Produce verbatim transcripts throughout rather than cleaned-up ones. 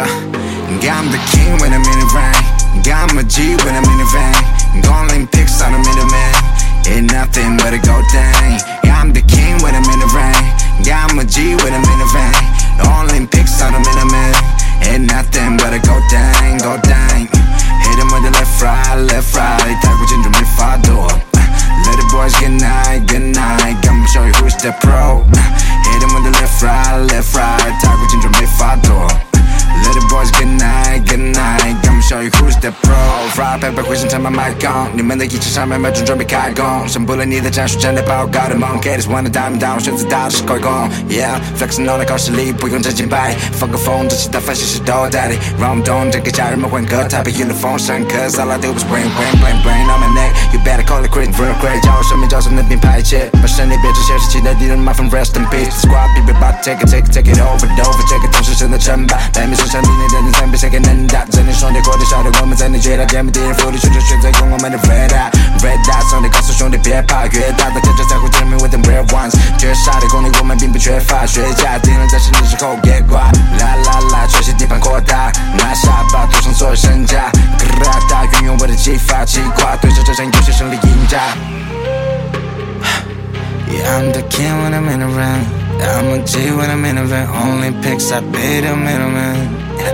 I'm the king when I'm in the rain. I'm a G when I'm in the vein. Golden pics on a middleman. Ain't nothing but a gold thing. I'm the king when I'm in the rain. I'm a G when I'm in the vein. Only pics on a middleman. Ain't nothing but a gold thing, gold thing. Hit him with the left, right, left, right. Talk with you to me, far door. Let the boys get night, get night. I'ma show you who's the pro. Hit him with the left, right, left, right. Talk with you to me, far door. Let the boys get night, get night. I'ma show you who's the pro. Fry paper question time my mic on. 你们的一起上面没准准备开工。宣布了你的战术，战略报告的梦。给的是 one的 diamond down， 选择大的是快攻。Yeah， flexing on 的高实力，不用真金白。放个风，这期的分析师都带领。让我们动这个家人们换个台北音的风声。Cause all I do is bring, bring, bring, bring on my neck. You better call it quit, real great。叫我生命，叫什么并排解。把胜利变成现实，期待敌人麻烦 rest in peace。Squad people about to take it, take it, take it over, over。这个同时神的称霸，百米身上敌人的人三比谁更能打？真的兄弟过得少的，我们才能绝大。歼灭敌人腹地，选择选择用我们的 red eye red eye。兄弟告诉兄弟别怕，越大的天才才会证明 with them real ones。绝杀的功力我们并不缺乏，学家敌人在胜利之后别挂。啦啦啦，全线地盘扩大，拿下吧，赌上所有身价。格拉达运用我的激发，击垮对手，这场游戏胜利赢家。Yeah, I'm the king when I'm in the ring. I'm a G when I'm in the vein. Only picks I beat the middleman.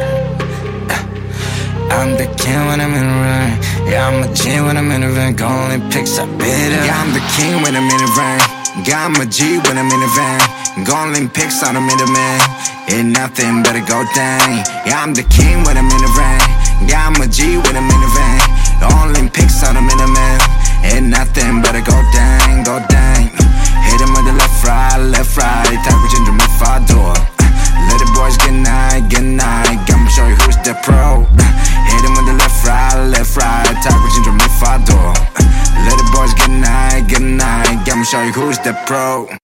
I'm the king when I'm in the rain. Yeah, I'm a G when I'm in the vein. Only picks I beat it. Yeah, I'm the king when I'm in the rain. Yeah, I'm a G when I'm in the vein. Golden picks on the middleman. Ain't nothing but a gold thing. Yeah, I'm the king when I'm in the rain. Yeah, I'm a G when I'm in the vein. Only picks on the middleman. Ain't nothing but a gold thing, gold thing. Hit him with the left, right, left, right. Talk with you to me, far door. Let the boys get night, get night. I'ma show you who's the pro. Hit him with the left, right, left, right. Talk with you to me, far door. Let the boys get night, get night. I'ma show you who's the pro.